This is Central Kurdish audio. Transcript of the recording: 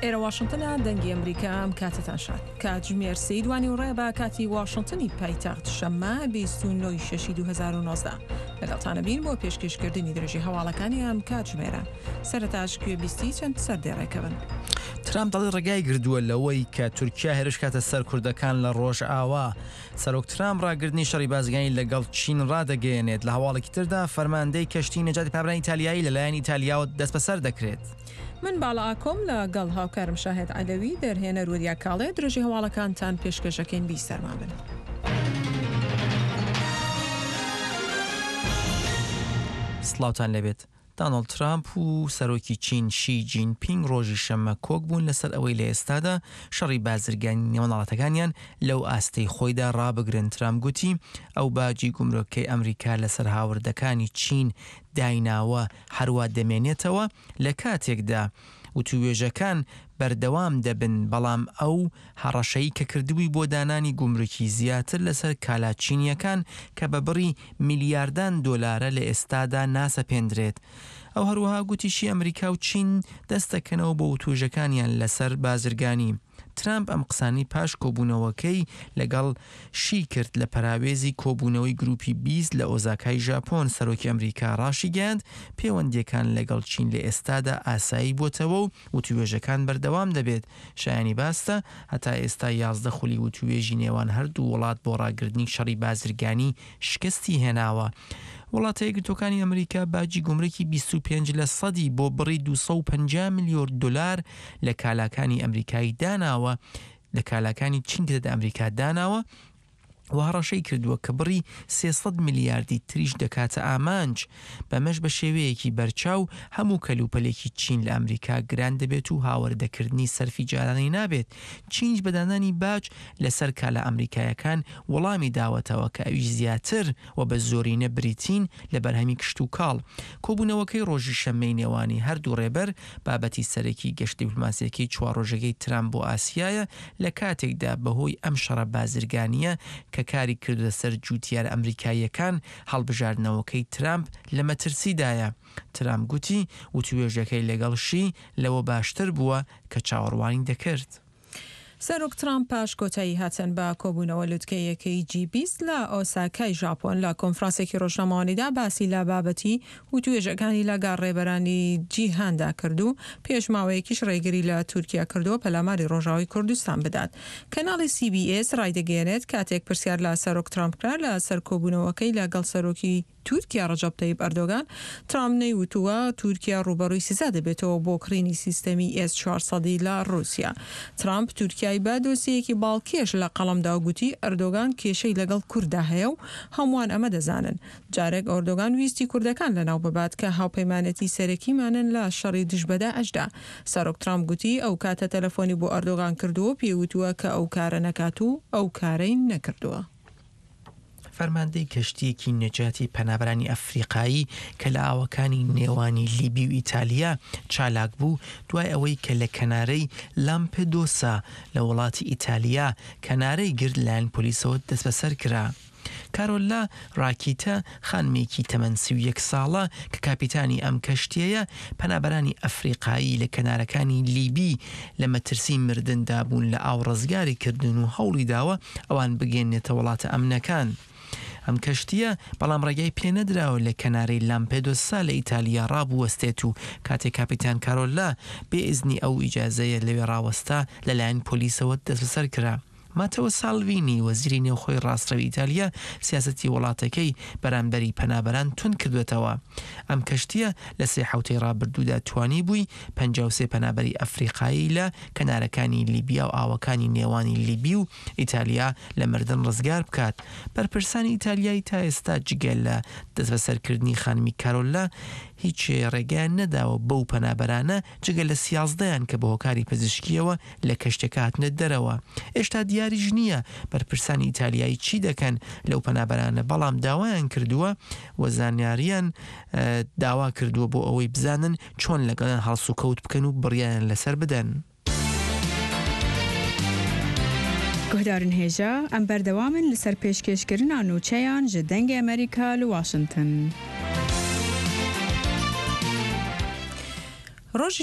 ئێرە واشنگتنە دەنگی ئەمریکا ئەم کاتتان شاد کاتژمێر سەیدوانی و ڕێ بە کاتی واشنگتنی پایتەخت شەممە 29/6/2019 لەگەڵتانە بین بۆ پێشکەشکردنی درێژی هەواڵەکانی ئەم کاتژمێرە. سەرەتاش کوێبیستی چەند سەردێڕێکەون. ترامپ دەڵی ڕێگای گردووە لەوەی کە تورکیا هێرش کاتە سەر کوردەکان لە ڕۆژئاوا. سەرۆک ترامپ ڕاگررتنی شەڕی بازرگانی لەگەڵ چین ڕادەگەیەنێت. لە هەواڵێکی تردا فەرماندەی کەشتی نەجاتی پابرانی ئیتالیایی لەلایەن ئیتالیاوە دەست بەسەر دەکرێت. من باڵا ئاکۆم لەگەڵ هاوکارم شاهێد عەلەوی دەرهێنەر وەریا کاڵێ درێژی هەواڵەکانتان پێشکەشەکەین بیسەرمان بن. سڵاوتان لەبێت. دانەڵد ترامپ و سەرۆکی چین شی جینپینگ ڕۆژی شەممە کۆک بوون لەسەر ئەوەی لە ئێستادا شەڕی بازرگانی نێوەناڵەتەکانیان لەو ئاستەی خۆیدا ڕابگرن. ترامپ گوتی ئەو باجی گومرۆکەی ئەمریکا لەسەر هاوردەکانی چین دایناوە هەروە دەمێنێتەوە لە کاتێکدا وتووێژەکان بەردەوام دەبن، بەڵام ئەو هەڕەشەی کە کردووی بۆ دانانی گومرکی زیاتر لەسەر کالاچینیەکان کە بە بڕی میلیاردان دۆلارە لە ئێستادا ناسەپێندرێت. ئەو هەروەها گوتیشی ئەمریکا و چین دەستەکەنەوە بۆ وتوێژەکانیان لەسەر بازرگانی. ترامپ ئەم قسانی پاش کۆبوونەوەکەی لەگەڵ شی کرد لە پەراوێزی کۆبوونەوەی گروپی 20 لە ئۆزاکای ژاپۆن. سەرۆکی ئەمریکا ڕاشی گەیاند پەیوەندیەکان لەگەڵ چین لە ئێستادا ئاسایی بۆتەوە و وتوێژەکان بەردەوام دەبێت. شایانی باستە هەتا ئێستا 11 خولی وتوێژی نێوان هەردوو وڵات بۆ ڕاگررتنی شەڕی بازرگانی شکستی هێناوە. وڵاتە یەکگرتووەکانی ئەمریکا باجی گومرکی 25% بۆ بڕی 250 میلیۆن دلار لە کالاکانی ئەمریکایی داناوە لە کالاکانی چینکەدا ئەمریکا داناوە و هەڕەشەی کردووە کە بڕی 300 میلیاردی تریش دەکاتە ئامانج. بەمەش بە شێوەیەکی بەرچاو هەموو کەلوپەلێکی چین لە ئەمریکا گران دەبێت و هاوردەکردنی سەرفی جارانەی نابێت. چینج بەدانانی باج لەسەر کالا ئەمریکایەکان وەڵامی داوەتەوە کە ئەویش زیاتر و بە زۆرینە بریتین لە بەرهەمی کشت و کاڵ. کۆبوونەوەکەی ڕۆژی شەممەی نێوانی هەردوو ڕێبەر بابەتی سەرەکی گەشتی دیپلۆماسیەکەی 4 ڕۆژەکەی ترامپ بۆ ئاسیایە لە کاتێکدا بەهۆی ئەم شەڕە بازرگانیە کە کاری کردە سەر جوتیار ئەمریکاییەکان هەڵبژاردنەوەکەی ترامپ لە مەترسیدایە. ترامپ گوتی وتوێژەکەی لەگەڵ شی لەوە باشتر بووە کە چاوەڕوانی دەکرد. سەرۆک ترامپ پاش کۆتایی هاتن بە کۆبوونەوە لوتکەیەکەی G20 لە ئۆساکای ژاپۆن لە کۆنفرانسێکی ڕۆژنامەوانیدا باسی لە بابەتی وتوێژەکانی لەگەڵ ڕێبەرانی جیهاندا کرد و پێشماوەیەکیش ڕێگری لە تورکیا کردووە پەلاماری ڕۆژاوی کوردستان بدات. کەناڵی CBS ڕایدەگەێنێت کاتێک پرسیار لە سەرۆک ترامپ کرا لە سەر کۆبوونەوەکەی لەگەڵ سەرۆکی تورکیا ڕەجەب تەیب ئەردۆغان. ترامپ نەیوتووە تورکیا ڕوبەڕووی سزا دەبێتەوە بۆ کڕینی سیستەمی S-400 لە رووسیا. ترامپ تورکیای بە دۆسیەکی باڵکێش لە قەڵەمدا گوتی ئەردۆغان کێشەی لەگەڵ کووردا هەیە و هەمووان ئەمە دەزانن. جارێک ئەردۆغان ویستی کوردەکان لەناو ببات کە هاوپەیمانەتی سەرەکیمانن لە شەڕی دژبەدا ئەشدا. سەرۆک ترامپ گوتی ئەو کاتە تەلەفۆنی بۆ ئەردۆغان کردووە پێوتووە کە ئەو کارە نەکات و ئەو کارەی نەکردووە. فەرماندەی کەشتیەکی نەجاتی پەنابەرانی ئەفریقایی کە لە ئاوەکانی نێوانی لیبی و ئیتالیا چالاک بوو دوای ئەوەی کە لە کەنارەی لامپێدۆسا لە وڵاتی ئیتالیا کەنارەی گرد لایەن پۆلیسەوە دەست بەسەر کرا. کارۆلا ڕاکیتە خانمێکی تەمەن 31 ساڵە کە کاپیتانی ئەم کەشتیەیە پەنابەرانی ئەفریقایی لە کەنارەکانی لیبی لە مەترسی مردندا بوون لە ئاو ڕزگاری کردن و هەوڵی داوە ئەوان بگەێنێتە وڵاتە ئەمنەکان. ئەم کەشتیە بەڵام ڕێگای پێنەدراوە لە کەنارەی لامپێدۆسا لە ئیتالیا ڕابوەستێت و کاتێک کاپیتان کارۆلا بێ ئیزنی ئەو ئیجازەیە لەوێ ڕاوەستا لەلایەن پۆلیسەوە دەست بەسەر کرا. ماتەوە ساڵڤینی وەزیری نێوخۆی ڕاستڕەوی ئیتالیا سیاسەتی وڵاتەکەی بەرامبەری پەنابەران تون کردوێتەوە. ئەم کەشتیە لە 3 حوتەی ڕابردوودا توانی بووی 53 پەنابەری ئەفریقایی لە کەنارەکانی لیبیا و ئاوەکانی نێوانی لیبی و ئیتالیا لە مردن ڕزگار بکات. بەرپرسانی ئیتالیایی تا ئێستا جگەل لە دەست بەسەرکردنی خانمی کارۆلا هیچ ڕێگەیان نەداوە بەو پەنابەرانە جگەل لە 13یان کە بە هۆکاری پزیشکیەوە لە کەشتەکە هاتنە دەرەوە. ئێشتا دیاریش نییە بەرپرسانی ئیتالیایی چی دەکەن لەو پەنابەرانە، بەڵام داوایان کردووە و زانیاریان داوا کردووە بۆ ئەوەی بزانن چۆن لەگەڵیان هەڵس و کەوت بکەن و بڕیان لەسەر بدەن. گۆدارن هێژە ئەم بەردەوامن لەسەر پێشکەشکردنا نوچەیان ji dengê Amerîka li Washington.